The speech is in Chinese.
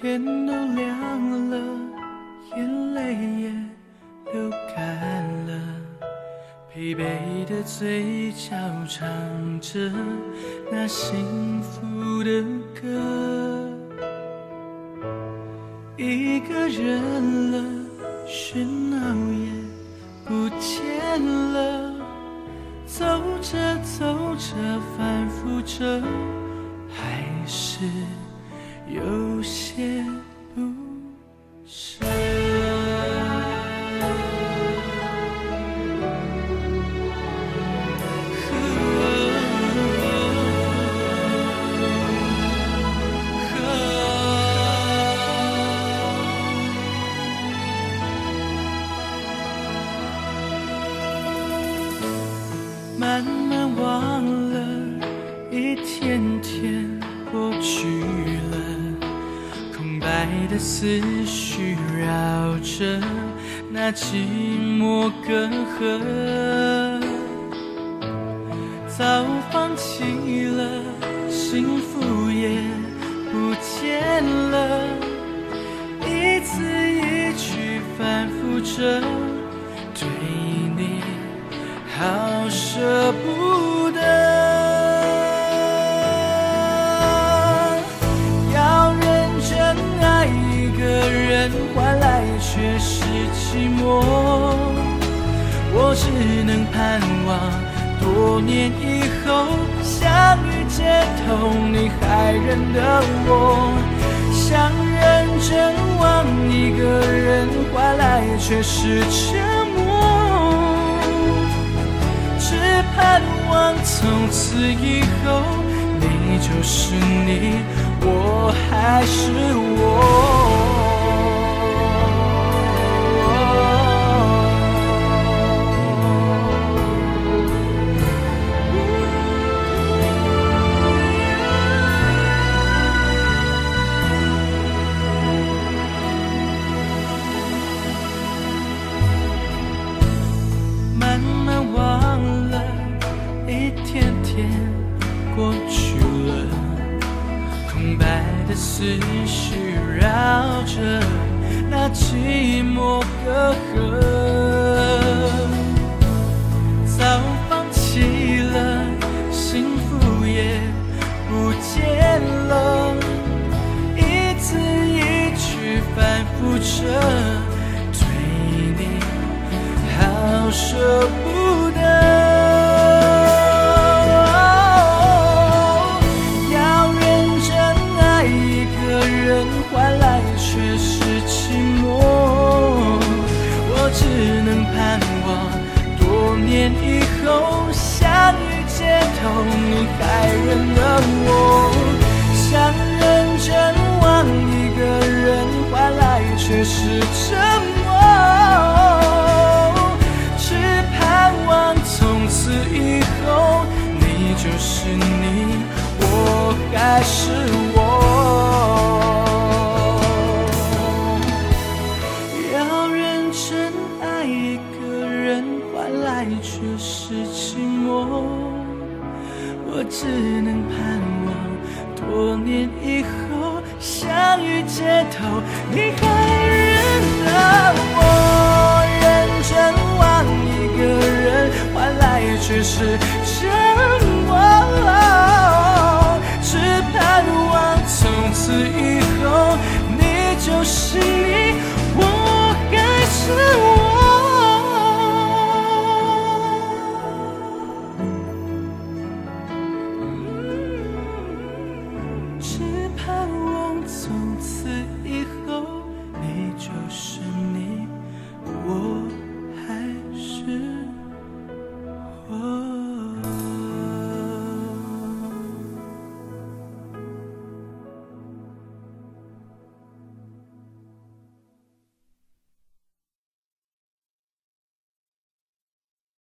天都亮了，眼泪也流干了，疲惫的嘴角唱着那幸福的歌。一个人了，喧闹也不见了，走着走着反复着，还是有些不舍。慢慢忘了，一天天过去了，空白的思绪绕着那寂寞隔阂，早放弃了，幸福也不见了，一字一句反复着，对你好舍不得。要认真爱一个人，换来却是寂寞，我只能盼望多年以后相遇街头，你还认得我。想认真忘一个人，换来却是沉默，只盼望从此以后，你就是你，我还是我。慢慢忘了，一天天过去了，空白的思绪绕着那寂寞隔阂，早放弃了，幸福也不见了，一字一句反复着，对你好舍不得。换来却是寂寞，我只能盼望多年以后相遇街头，你还认得我。想认真忘一个人，换来却是沉默，只盼望从此以后，你就是你，我还是我。却是寂寞，我只能盼望多年以后相遇街头，你还认得我。认真忘一个人，换来却是